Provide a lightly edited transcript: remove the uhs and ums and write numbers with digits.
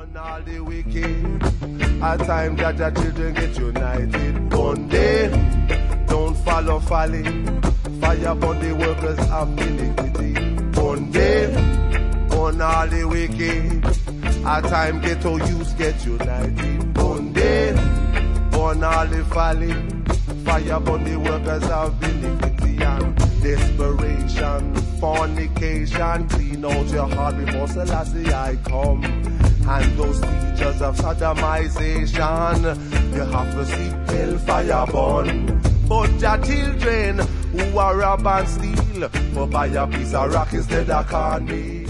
On all the wicked, at times that your children get united. One day, don't follow folly. Fire upon the workers of iniquity. One day, on all the wicked, at times ghetto youth get united. One day, on all the folly. Fire upon the workers of iniquity and desperation. Fornication, clean out your heart before Selassie I come. And those teachers of sodomization, you have to see hellfire burn. But your children who are rob and steal, for buy a piece of rock instead of cornmeal.